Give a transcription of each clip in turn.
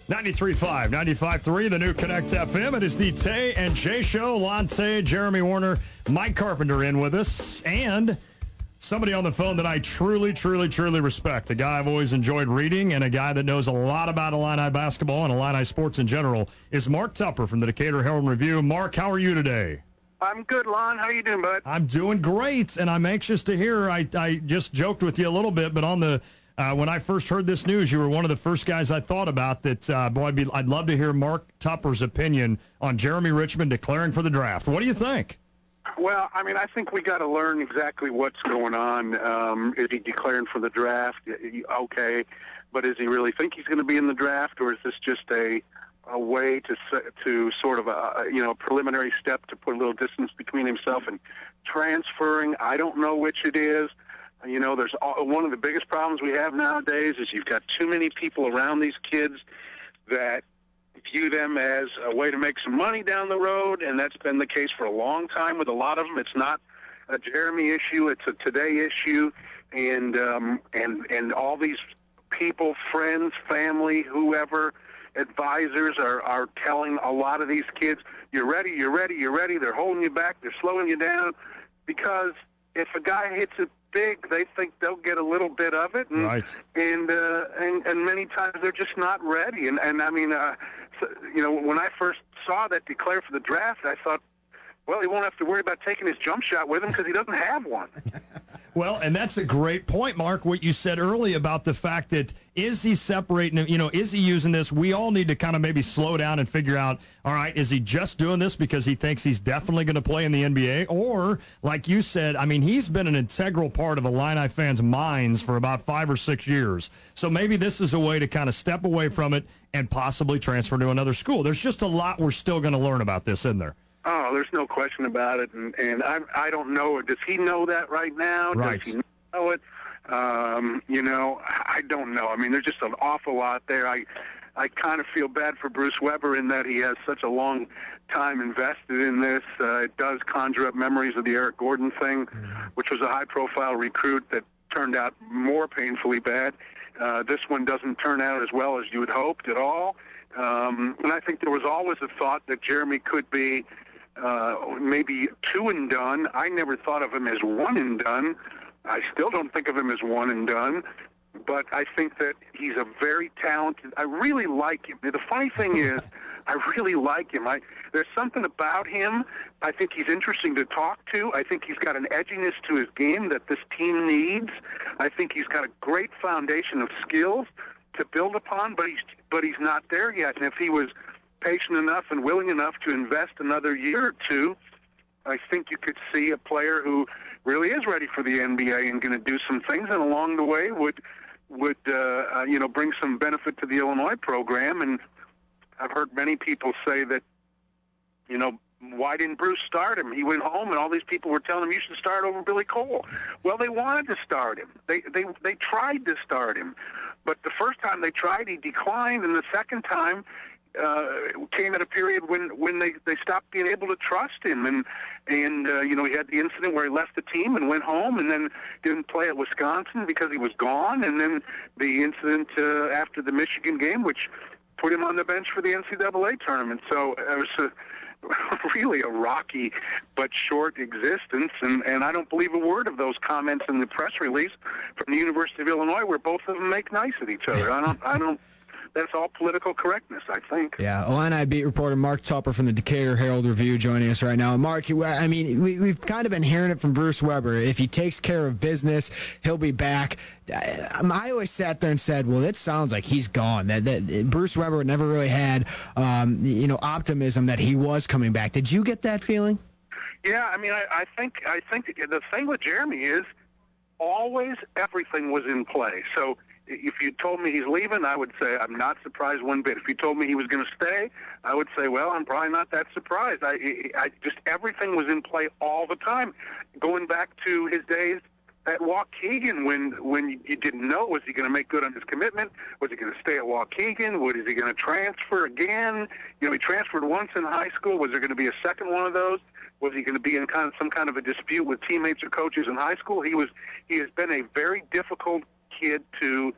93.5, 95.3, the new Connect FM. It is the Tay and Jay Show. Lante, Jeremy Warner, Mike Carpenter in with us, and somebody on the phone that I truly, truly, truly respect. A guy I've always enjoyed reading, and a guy that knows a lot about Illini basketball and Illini sports in general is Mark Tupper from the Decatur Herald-Review. Mark, how are you today? I'm good, Lon. How are you doing, bud? I'm doing great, and I'm anxious to hear. I just joked with you a little bit, but on the when I first heard this news, you were one of the first guys I thought about that, I'd love to hear Mark Tupper's opinion on Jeremy Richmond declaring for the draft. What do you think? Well, I mean, I think we got to learn exactly what's going on. Is he declaring for the draft? Okay, but does he really think he's going to be in the draft, or is this just a way to sort of a preliminary step to put a little distance between himself and transferring? I don't know which it is. You know, there's one of the biggest problems we have nowadays is you've got too many people around these kids that view them as a way to make some money down the road, and that's been the case for a long time with a lot of them. It's not a Jeremy issue; it's a today issue, and all these people, friends, family, whoever, advisors are telling a lot of these kids, "You're ready, you're ready, you're ready." They're holding you back. They're slowing you down because if a guy hits it big, they think they'll get a little bit of it, and right. and many times they're just not ready. And I mean, when I first saw that declare for the draft, I thought, well, he won't have to worry about taking his jump shot with him because he doesn't have one. Well, and that's a great point, Mark, what you said earlier about the fact that is he separating, is he using this? We all need to kind of maybe slow down and figure out, all right, is he just doing this because he thinks he's definitely going to play in the NBA? Or, like you said, I mean, he's been an integral part of Illini fans' minds for about 5 or 6 years. So maybe this is a way to kind of step away from it and possibly transfer to another school. There's just a lot we're still going to learn about this, isn't there? Oh, there's no question about it, and I don't know. Does he know that right now? Right. Does he know it? I don't know. I mean, there's just an awful lot there. I kind of feel bad for Bruce Weber in that he has such a long time invested in this. It does conjure up memories of the Eric Gordon thing, which was a high-profile recruit that turned out more painfully bad. This one doesn't turn out as well as you had hoped at all. And I think there was always a thought that Jeremy could be maybe 2 and done. I never thought of him as 1 and done. I still don't think of him as 1 and done, but I think that he's a very talented. I really like him. The funny thing is, I really like him. There's something about him. I think he's interesting to talk to. I think he's got an edginess to his game that this team needs. I think he's got a great foundation of skills to build upon, but he's not there yet. And if he was patient enough and willing enough to invest another year or two, I think you could see a player who really is ready for the NBA and going to do some things, and along the way would bring some benefit to the Illinois program. And I've heard many people say that, why didn't Bruce start him? He went home, and all these people were telling him you should start over Billy Cole. Well, they wanted to start him. They tried to start him, but the first time they tried, he declined, and the second time came at a period when they stopped being able to trust him, and he had the incident where he left the team and went home, and then didn't play at Wisconsin because he was gone, and then the incident after the Michigan game, which put him on the bench for the NCAA tournament. So it was really a rocky but short existence, and I don't believe a word of those comments in the press release from the University of Illinois where both of them make nice at each other. I don't. That's all political correctness, I think. Yeah, Illini beat reporter Mark Tupper from the Decatur Herald-Review joining us right now. And Mark, I mean, we've kind of been hearing it from Bruce Weber. If he takes care of business, he'll be back. I always sat there and said, well, it sounds like he's gone. That Bruce Weber never really had, optimism that he was coming back. Did you get that feeling? Yeah, I mean, I think the thing with Jeremy is always everything was in play. So if you told me he's leaving, I would say I'm not surprised one bit. If you told me he was going to stay, I would say, well, I'm probably not that surprised. I just everything was in play all the time, going back to his days at Waukegan when you didn't know, was he going to make good on his commitment? Was he going to stay at Waukegan? Was he going to transfer again? He transferred once in high school. Was there going to be a second one of those? Was he going to be in some kind of a dispute with teammates or coaches in high school? He has been a very difficult kid to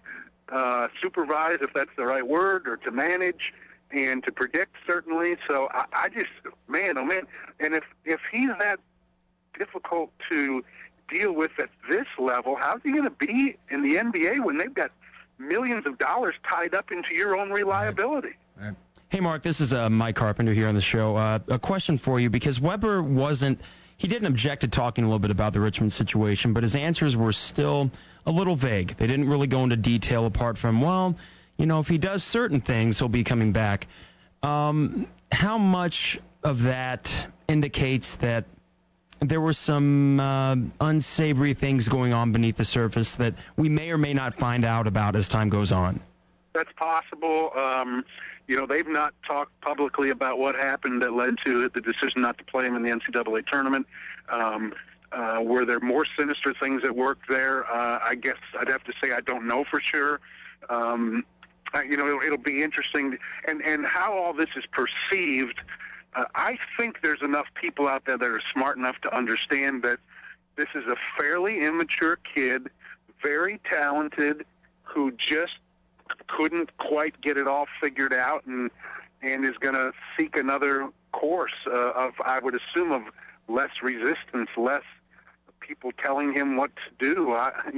supervise, if that's the right word, or to manage and to predict, certainly. So I just, man, oh man, and if he's that difficult to deal with at this level, how's he going to be in the NBA when they've got millions of dollars tied up into your own reliability? Right. Hey, Mark, this is Mike Carpenter here on the show. A question for you, because Weber he didn't object to talking a little bit about the Richmond situation, but his answers were still a little vague. They didn't really go into detail apart from, well, if he does certain things, he'll be coming back. How much of that indicates that there were some unsavory things going on beneath the surface that we may or may not find out about as time goes on? That's possible. They've not talked publicly about what happened that led to the decision not to play him in the NCAA tournament. Were there more sinister things at work there? I guess I'd have to say I don't know for sure. It'll be interesting. And how all this is perceived, I think there's enough people out there that are smart enough to understand that this is a fairly immature kid, very talented, who just couldn't quite get it all figured out and is going to seek another course of, I would assume, of less resistance, less people telling him what to do.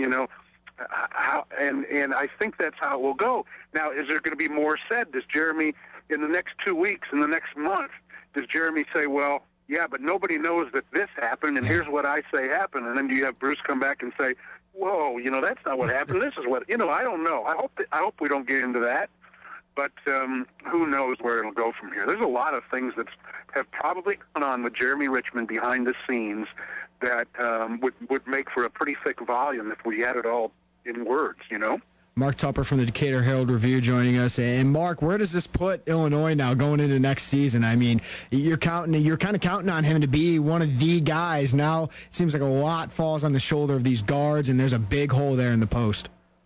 And I think that's how it will go. Now, is there going to be more said? Does Jeremy, in the next 2 weeks, in the next month, does Jeremy say, well, yeah, but nobody knows that this happened, and here's what I say happened? And then do you have Bruce come back and say, whoa, that's not what happened. This is what, I don't know. I hope we don't get into that. But who knows where it'll go from here. There's a lot of things that have probably gone on with Jeremy Richmond behind the scenes that would make for a pretty thick volume if we had it all in words, Mark Tupper from the Decatur Herald-Review joining us. And Mark, where does this put Illinois now going into next season? I mean, you're kind of counting on him to be one of the guys. Now it seems like a lot falls on the shoulder of these guards, and there's a big hole there in the post.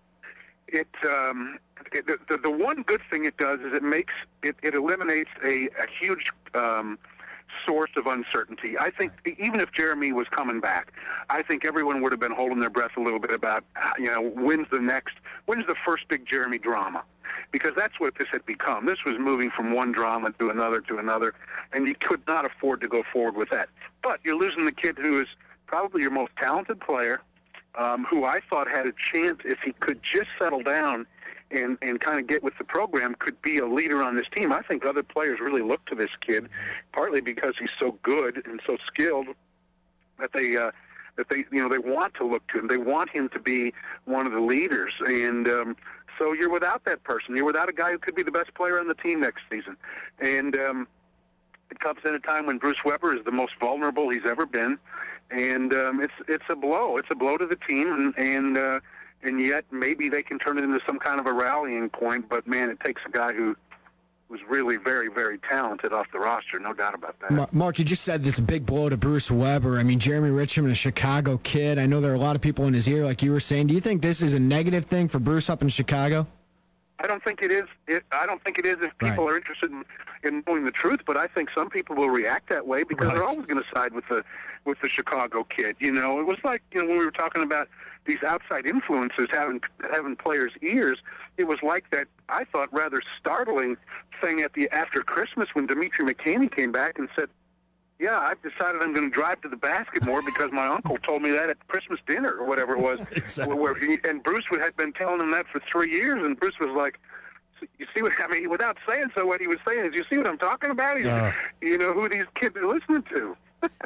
The one good thing it does is it eliminates a huge source of uncertainty. I think even if Jeremy was coming back, I think everyone would have been holding their breath a little bit about, when's the first big Jeremy drama? Because that's what this had become. This was moving from one drama to another, and you could not afford to go forward with that. But you're losing the kid who is probably your most talented player, who I thought had a chance, if he could just settle down and kind of get with the program, could be a leader on this team. I think other players really look to this kid, partly because he's so good and so skilled that they want to look to him. They want him to be one of the leaders. And so you're without that person. You're without a guy who could be the best player on the team next season. And it comes at a time when Bruce Weber is the most vulnerable he's ever been. And it's a blow. It's a blow to the team, and yet maybe they can turn it into some kind of a rallying point. But, man, it takes a guy who was really very, very talented off the roster, no doubt about that. Mark, you just said this big blow to Bruce Weber. I mean, Jeremy Richmond, a Chicago kid. I know there are a lot of people in his ear, like you were saying. Do you think this is a negative thing for Bruce up in Chicago? I don't think it is. I don't think it is if people are interested in knowing the truth. But I think some people will react that way because they're always going to side with the Chicago kid. It was like when we were talking about these outside influences having players' ears. It was like that. I thought rather startling thing after Christmas when Dimitri McKinney came back and said, yeah, I've decided I'm going to drive to the basket more because my uncle told me that at Christmas dinner or whatever it was. Exactly. And Bruce had been telling him that for 3 years, and Bruce was like, you see what I mean? Without saying so, what he was saying is, you see what I'm talking about? Who these kids are listening to.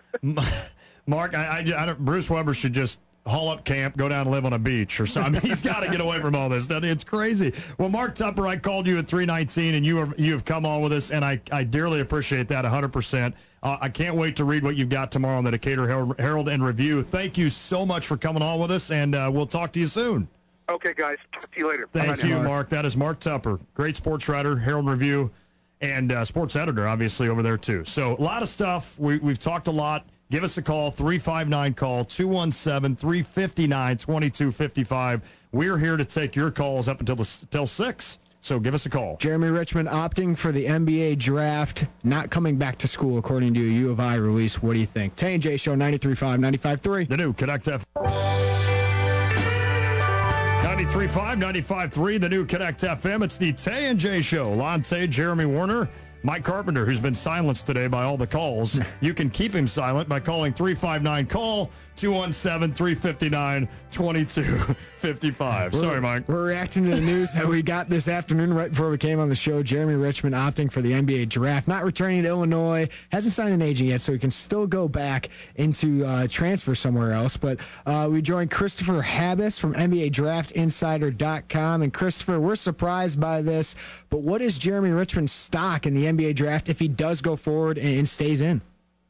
Mark, Bruce Weber should just haul up camp, go down and live on a beach or something. He's got to get away from all this. It's crazy. Well, Mark Tupper, I called you at 3:19, and you have come on with us, and I dearly appreciate that 100%. I can't wait to read what you've got tomorrow on the Decatur Herald and Review. Thank you so much for coming on with us, and we'll talk to you soon. Okay, guys. Talk to you later. Thank you, Mark. That is Mark Tupper, great sports writer, Herald Review, and sports editor, obviously, over there, too. So a lot of stuff. We've talked a lot. Give us a call, 359-CALL, 217-359-2255. We're here to take your calls up until 6. So give us a call. Jeremy Richmond opting for the NBA draft, not coming back to school, according to a U of I release. What do you think? Tay&J Show, 93.5, 95.3. The new Connect FM. 93.5, 95.3, the new Connect FM. It's the Tay and Jay Show. Lon Tay, Jeremy Werner, Mike Carpenter, who's been silenced today by all the calls. You can keep him silent by calling 359-CALL, 217-359-2255. Sorry, Mike. We're reacting to the news that we got this afternoon right before we came on the show. Jeremy Richmond opting for the NBA draft, not returning to Illinois, hasn't signed an agent yet, so he can still go back into transfer somewhere else. But we joined Christopher Habas from NBADraftInsider.com. And Christopher, we're surprised by this, but what is Jeremy Richmond's stock in the NBA draft if he does go forward and stays in?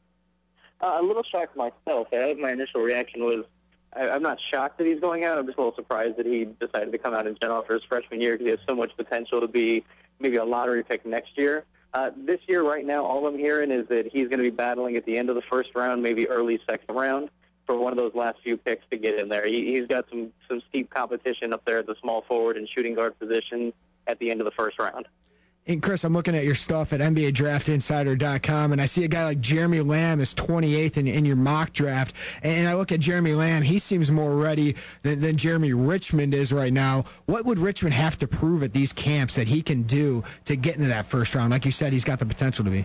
A little shocked myself. My initial reaction was, I'm not shocked that he's going out. I'm just a little surprised that he decided to come out in general for his freshman year because he has so much potential to be maybe a lottery pick next year. This year, right now, all I'm hearing is that he's going to be battling at the end of the first round, maybe early second round, for one of those last few picks to get in there. He's got some steep competition up there at the small forward and shooting guard position at the end of the first round. And Chris, I'm looking at your stuff at NBADraftInsider.com, and I see a guy like Jeremy Lamb is 28th in your mock draft. And I look at Jeremy Lamb, he seems more ready than Jeremy Richmond is right now. What would Richmond have to prove at these camps that he can do to get into that first round? Like you said, he's got the potential to be.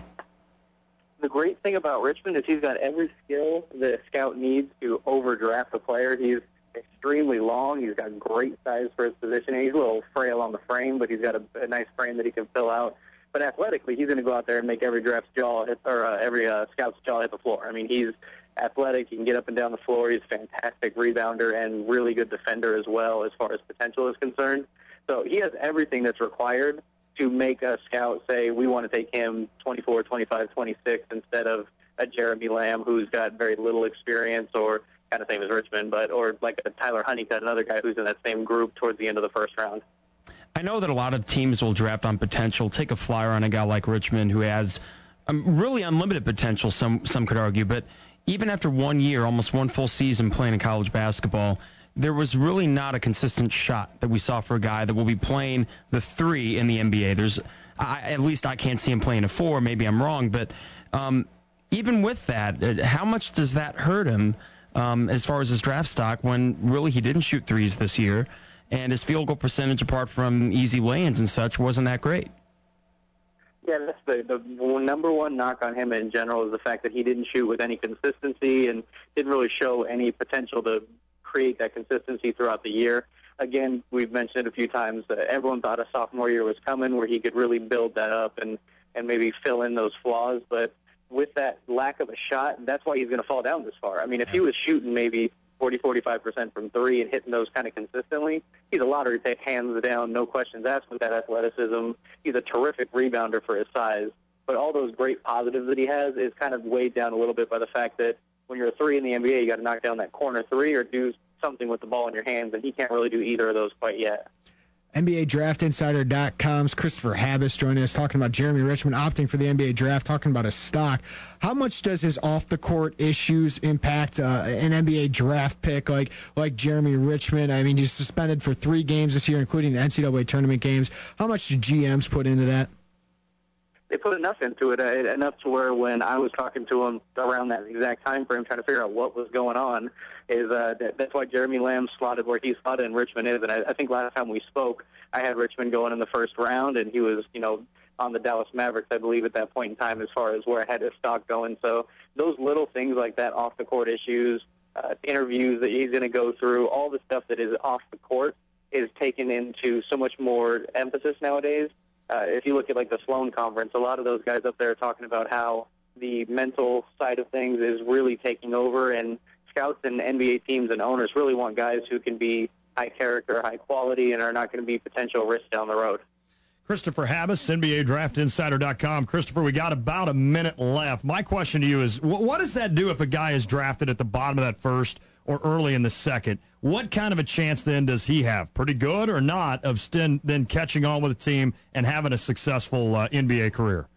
The great thing about Richmond is he's got every skill that a scout needs to overdraft a player. He's extremely long. He's got great size for his position. He's a little frail on the frame, but he's got a nice frame that he can fill out. But athletically, he's going to go out there and make every draft's jaw hit, or every scout's jaw hit the floor. I mean, he's athletic. He can get up and down the floor. He's a fantastic rebounder and really good defender as well as far as potential is concerned. So he has everything that's required to make a scout say, we want to take him 24, 25, 26 instead of a Jeremy Lamb who's got very little experience or kind of same as Richmond, or like a Tyler Honeycutt, another guy who's in that same group towards the end of the first round. I know that a lot of teams will draft on potential, take a flyer on a guy like Richmond who has really unlimited potential, some could argue, but even after 1 year, almost one full season playing in college basketball, there was really not a consistent shot that we saw for a guy that will be playing the 3 in the NBA. At least I can't see him playing a 4, maybe I'm wrong, but even with that, how much does that hurt him as far as his draft stock when really he didn't shoot threes this year and his field goal percentage apart from easy lay-ins and such wasn't that great? Yeah, that's the number one knock on him in general is the fact that he didn't shoot with any consistency and didn't really show any potential to create that consistency throughout the year. Again, we've mentioned it a few times that everyone thought a sophomore year was coming where he could really build that up and maybe fill in those flaws, but with that lack of a shot, that's why he's going to fall down this far. I mean, if he was shooting maybe 40, 45% from 3 and hitting those kind of consistently, he's a lottery pick, hands down, no questions asked with that athleticism. He's a terrific rebounder for his size. But all those great positives that he has is kind of weighed down a little bit by the fact that when you're a 3 in the NBA, you got to knock down that corner 3 or do something with the ball in your hands, and he can't really do either of those quite yet. NBADraftInsider.com's Christopher Habas joining us, talking about Jeremy Richmond opting for the NBA draft, talking about his stock. How much does his off-the-court issues impact an NBA draft pick like Jeremy Richmond? I mean, he's suspended for 3 games this year, including the NCAA tournament games. How much do GMs put into that? They put enough into it, enough to where when I was talking to him around that exact time frame, trying to figure out what was going on, is that's why Jeremy Lamb slotted where he's slotted and Richmond is. And I think last time we spoke, I had Richmond going in the first round, and he was, on the Dallas Mavericks, I believe, at that point in time as far as where I had his stock going. So those little things like that, off-the-court issues, interviews that he's going to go through, all the stuff that is off the court is taken into so much more emphasis nowadays. If you look at like the Sloan Conference, a lot of those guys up there are talking about how the mental side of things is really taking over, and scouts and NBA teams and owners really want guys who can be high character, high quality, and are not going to be potential risks down the road. Christopher Habas, NBADraftInsider.com. Christopher, we got about a minute left. My question to you is, what does that do if a guy is drafted at the bottom of that first or early in the second? What kind of a chance then does he have, pretty good or not, of then catching on with a team and having a successful NBA career?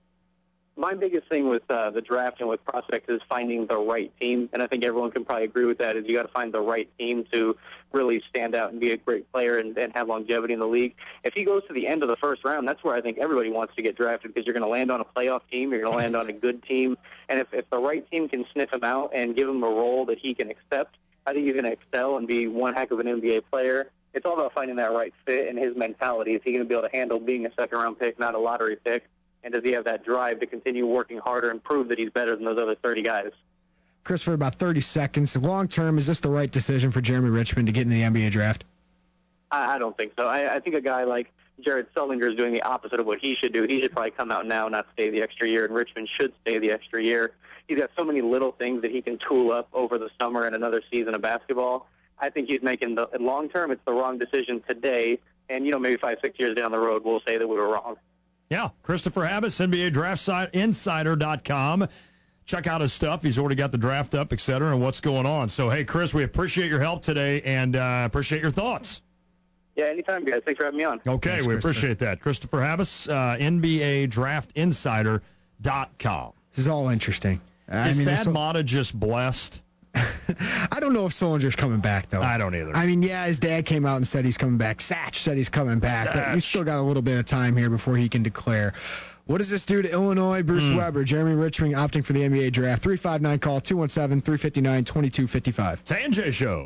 My biggest thing with the draft and with prospects is finding the right team, and I think everyone can probably agree with that, is you got to find the right team to really stand out and be a great player and have longevity in the league. If he goes to the end of the first round, that's where I think everybody wants to get drafted, because you're going to land on a playoff team, you're going to land on a good team, and if the right team can sniff him out and give him a role that he can accept, I think he's going to excel and be one heck of an NBA player. it's all about finding that right fit and his mentality. Is he going to be able to handle being a second-round pick, not a lottery pick? And does he have that drive to continue working harder and prove that he's better than those other 30 guys? Chris, for about 30 seconds, long term, is this the right decision for Jeremy Richmond to get into the NBA draft? I don't think so. I think a guy like Jared Sullinger is doing the opposite of what he should do. He should probably come out now, not stay the extra year, and Richmond should stay the extra year. He's got so many little things that he can tool up over the summer and another season of basketball. I think he's making the long term. It's the wrong decision today, and maybe 5-6 years down the road, we'll say that we were wrong. Yeah, Christopher Habas, NBA Draft Insider.com. Check out his stuff. He's already got the draft up, et cetera, and what's going on. So, hey, Chris, we appreciate your help today and appreciate your thoughts. Yeah, anytime, guys. Thanks for having me on. Okay, thanks, we appreciate that. Christopher Habas, NBA Draft Insider.com. This is all interesting. Is Thad Matta just blessed? I don't know if Sullinger's coming back, though. I don't either. I mean, yeah, his dad came out and said he's coming back. Satch said he's coming back. But we still got a little bit of time here before he can declare. What does this do to Illinois? Bruce Weber, Jeremy Richmond opting for the NBA draft. 359-CALL, 217-359-2255. Sanjay Show.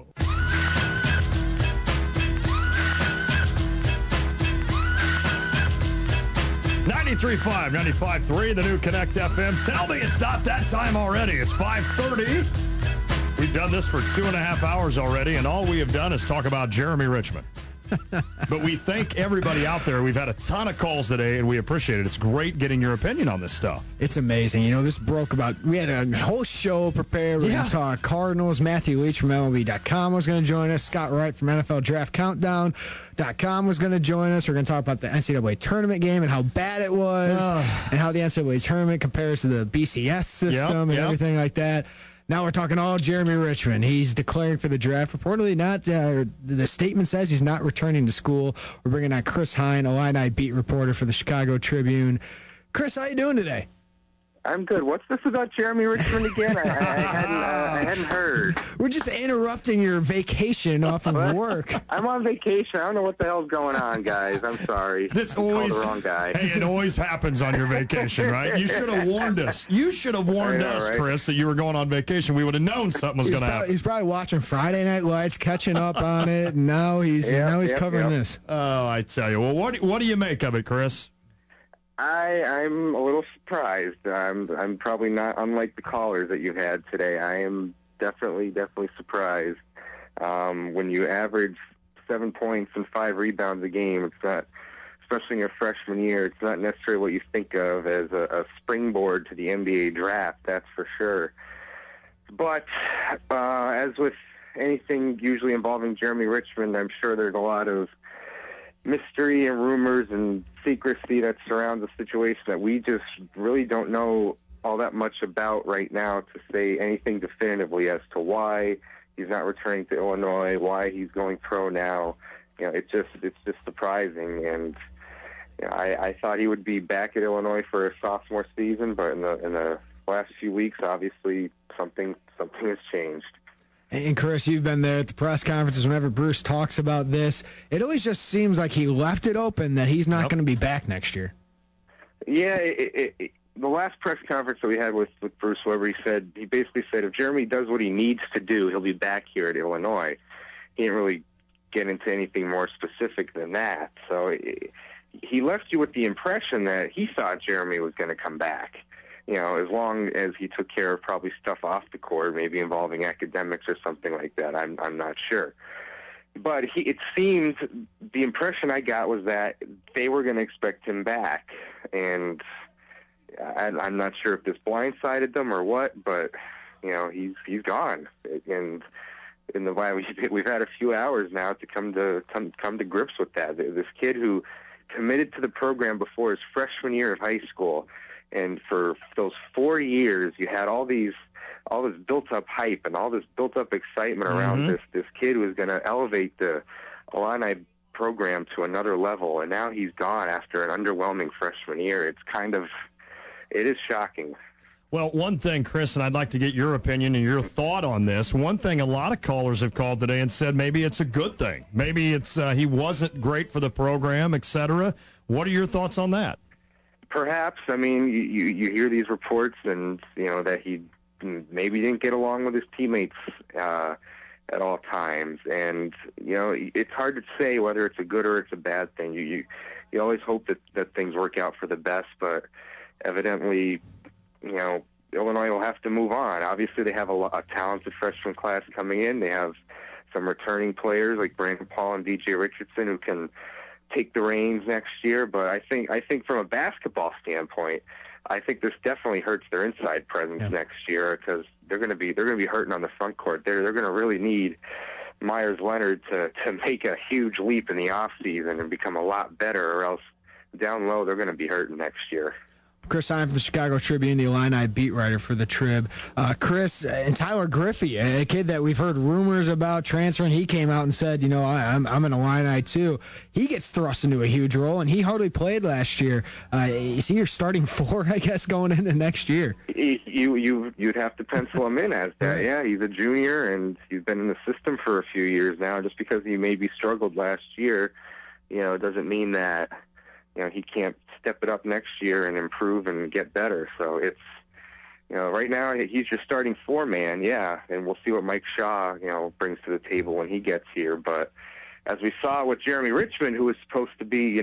93.5, 95.3, the new Connect FM. Tell me it's not that time already. It's 5:30. We've done this for 2.5 hours already, and all we have done is talk about Jeremy Richmond. But we thank everybody out there. We've had a ton of calls today, and we appreciate it. It's great getting your opinion on this stuff. It's amazing. This broke we had a whole show prepared. We're going to talk Cardinals. Matthew Leach from MLB.com was going to join us. Scott Wright from NFL Draft Countdown.com was going to join us. We're going to talk about the NCAA tournament game and how bad it was and how the NCAA tournament compares to the BCS system and everything like that. Now we're talking all Jeremy Richmond. He's declaring for the draft. Reportedly not, the statement says he's not returning to school. We're bringing on Chris Hine, Illini beat reporter for the Chicago Tribune. Chris, how you doing today? I'm good. What's this about Jeremy Richmond again? I hadn't heard. We're just interrupting your vacation off of work. I'm on vacation. I don't know what the hell's going on, guys. I'm sorry. This I always called the wrong guy. Hey, it always happens on your vacation, right? You should have warned us. You should have warned us, right? Chris, that you were going on vacation. We would have known something was going to happen. He's probably watching Friday Night Lights, catching up on it, and now he's covering this. Oh, I tell you. Well, what do you make of it, Chris? I'm a little surprised. I'm probably not unlike the callers that you had today. I am definitely surprised. When you average 7 points and 5 rebounds a game, it's not, especially in your freshman year, it's not necessarily what you think of as a springboard to the NBA draft, that's for sure. But as with anything usually involving Jeremy Richmond, I'm sure there's a lot of mystery and rumors and secrecy that surrounds the situation that we just really don't know all that much about right now to say anything definitively as to why he's not returning to Illinois, why he's going pro now. It's just surprising, and I thought he would be back at Illinois for a sophomore season, but in the last few weeks, obviously something has changed. And Chris, you've been there at the press conferences whenever Bruce talks about this. It always just seems like he left it open that he's not going to be back next year. Yeah, the last press conference that we had with Bruce Weber, he basically said if Jeremy does what he needs to do, he'll be back here at Illinois. He didn't really get into anything more specific than that. So he left you with the impression that he thought Jeremy was going to come back. As long as he took care of probably stuff off the court, maybe involving academics or something like that. I'm not sure. But it seemed, the impression I got was that they were going to expect him back. And I'm not sure if this blindsided them or what, but, he's gone. And we've had a few hours now to come to grips with that. This kid who committed to the program before his freshman year of high school, and for those 4 years, you had all this built-up hype and all this built-up excitement around this kid who was going to elevate the Illini program to another level, and now he's gone after an underwhelming freshman year. It is shocking. Well, one thing, Chris, and I'd like to get your opinion and your thought on this. One thing a lot of callers have called today and said maybe it's a good thing. Maybe it's he wasn't great for the program, et cetera. What are your thoughts on that? Perhaps. I mean, you hear these reports and, that he maybe didn't get along with his teammates at all times. And, it's hard to say whether it's a good or it's a bad thing. You always hope that things work out for the best, but evidently, Illinois will have to move on. Obviously, they have a talented freshman class coming in. They have some returning players like Brandon Paul and DJ Richardson who can take the reins next year. But I think from a basketball standpoint, I think this definitely hurts their inside presence next year, because they're going to be hurting on the front court. They're going to really need Myers Leonard to make a huge leap in the off season and become a lot better, or else down low they're going to be hurting next year. Chris Heim from the Chicago Tribune, the Illini beat writer for the Trib. Chris, and Tyler Griffey, a kid that we've heard rumors about transferring, he came out and said, I'm an Illini too. He gets thrust into a huge role, and he hardly played last year. Is he your starting four, I guess, going into next year? You'd have to pencil him in as that. Yeah, he's a junior, and he's been in the system for a few years now. Just because he maybe struggled last year, doesn't mean that he can't step it up next year and improve and get better. So it's, right now he's your starting four-man, and we'll see what Mike Shaw, brings to the table when he gets here. But as we saw with Jeremy Richmond, who was supposed to be,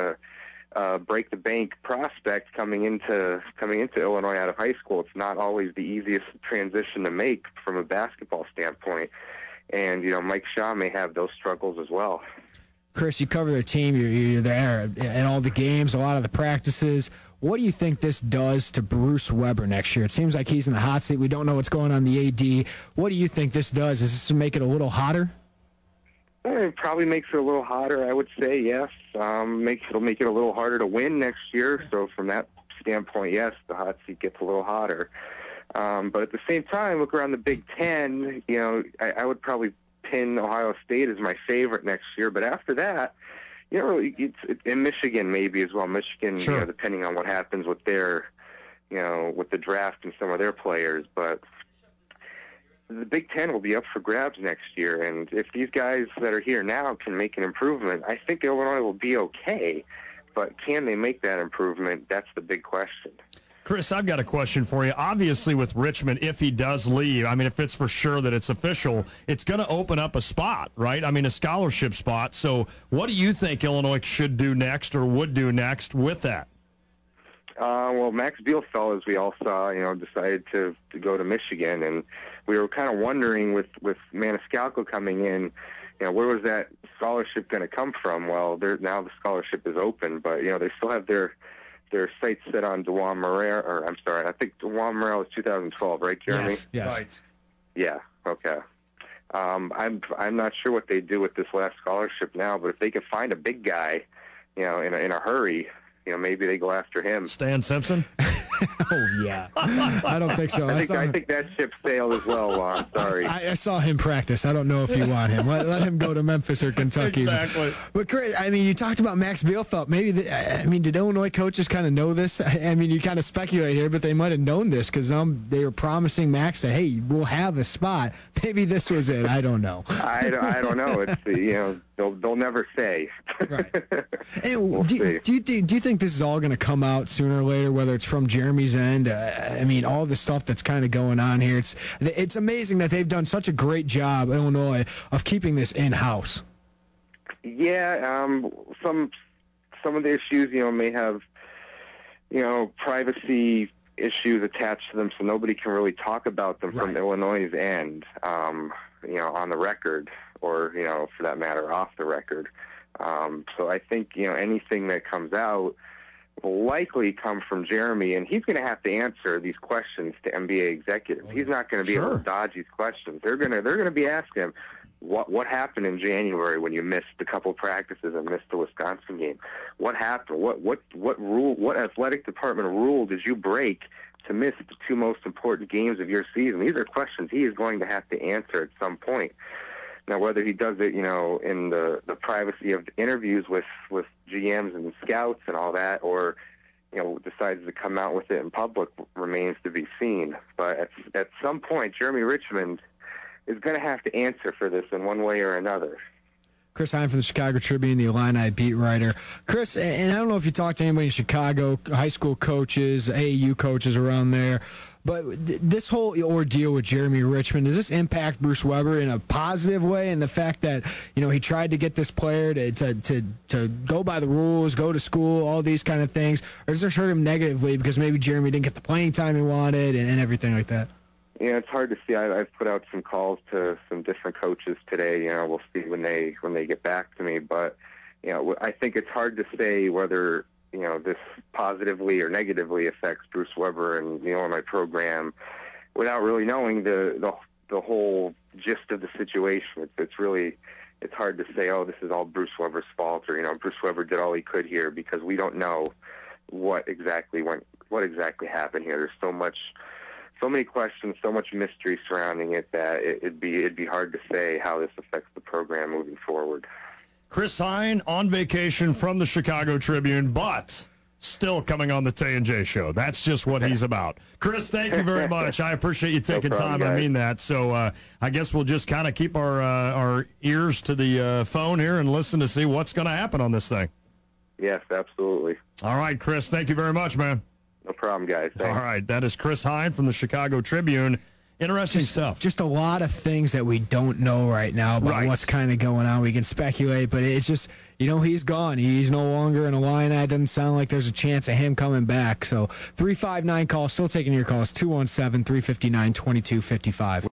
a break-the-bank prospect coming into Illinois out of high school, it's not always the easiest transition to make from a basketball standpoint. And, Mike Shaw may have those struggles as well. Chris, you cover their team. You're there at all the games, a lot of the practices. What do you think this does to Bruce Weber next year? It seems like he's in the hot seat. We don't know what's going on in the AD. What do you think this does? Does this make it a little hotter? It probably makes it a little hotter, I would say, yes. It'll make it a little harder to win next year. So from that standpoint, yes, the hot seat gets a little hotter. But at the same time, look around the Big Ten, I would probably pin Ohio State as my favorite next year, but after that, it's in Michigan maybe as well. Michigan, sure, depending on what happens with their, with the draft and some of their players. But the Big Ten will be up for grabs next year, and if these guys that are here now can make an improvement, I think Illinois will be okay. But can they make that improvement? That's the big question. Chris, I've got a question for you. Obviously, with Richmond, if he does leave, if it's for sure that it's official, it's going to open up a spot, right? A scholarship spot. So what do you think Illinois should do next or would do next with that? Well, Max Bielfeldt, as we all saw, decided to go to Michigan. And we were kind of wondering with Maniscalco coming in, where was that scholarship going to come from? Well, now the scholarship is open, but, they still have their sights set on DeJuan Morel, I think DeJuan Morel is 2012, right, Jeremy? Yes. Right. Yeah, okay. I'm not sure what they do with this last scholarship now, but if they can find a big guy, in a hurry, maybe they go after him. Stan Simpson? Oh, yeah. I don't think so. I think that ship sailed as well, Lon. Sorry. I saw him practice. I don't know if you want him. Let him go to Memphis or Kentucky. Exactly. But, Chris, you talked about Max Bielfeldt. Maybe, did Illinois coaches kind of know this? You kind of speculate here, but they might have known this because they were promising Max that, hey, we'll have a spot. Maybe this was it. I don't know. I don't know. It's, they'll never say. Right. And do you think this is all going to come out sooner or later, whether it's from Jeremy's end? All the stuff that's kind of going on here. It's amazing that they've done such a great job, Illinois, of keeping this in-house. Yeah, some of the issues, may have, privacy issues attached to them, so nobody can really talk about them from Illinois' end, on the record, or, for that matter, off the record. So I think, anything that comes out will likely come from Jeremy, and he's going to have to answer these questions to NBA executives. He's not going to be able to dodge these questions. They're going to be asking him, what happened in January when you missed a couple practices and missed the Wisconsin game? What happened? What rule? What athletic department rule did you break to miss the two most important games of your season? These are questions he is going to have to answer at some point. Now, whether he does it, in the privacy of interviews with GMs and scouts and all that, or, decides to come out with it in public remains to be seen. But at some point, Jeremy Richmond is going to have to answer for this in one way or another. Chris Heim from the Chicago Tribune, the Illini beat writer. Chris, and I don't know if you talked to anybody in Chicago, high school coaches, AAU coaches around there, But this whole ordeal with Jeremy Richmond, does this impact Bruce Weber in a positive way? And the fact that he tried to get this player to go by the rules, go to school, all these kind of things, or does this hurt him negatively because maybe Jeremy didn't get the playing time he wanted and everything like that? Yeah, it's hard to see. I've put out some calls to some different coaches today. We'll see when they get back to me. But I think it's hard to say whether this positively or negatively affects Bruce Weber and the Illinois program without really knowing the whole gist of the situation. It's hard to say, oh, this is all Bruce Weber's fault, or Bruce Weber did all he could here, because we don't know what exactly happened here. There's so many questions, so much mystery surrounding it that it'd be hard to say how this affects the program moving forward. Chris Hine on vacation from the Chicago Tribune, but still coming on the Tay and Jay show. That's just what he's about. Chris, thank you very much. I appreciate you taking time. Guys. I mean that. So I guess we'll just kind of keep our ears to the phone here and listen to see what's going to happen on this thing. Yes, absolutely. All right, Chris, thank you very much, man. No problem, guys. Thanks. All right, that is Chris Hine from the Chicago Tribune. Interesting stuff. Just a lot of things that we don't know right now about what's kind of going on. We can speculate, but it's just, he's gone. He's no longer in Illini. It doesn't sound like there's a chance of him coming back. So 359 calls, still taking your calls, 217-359-2255.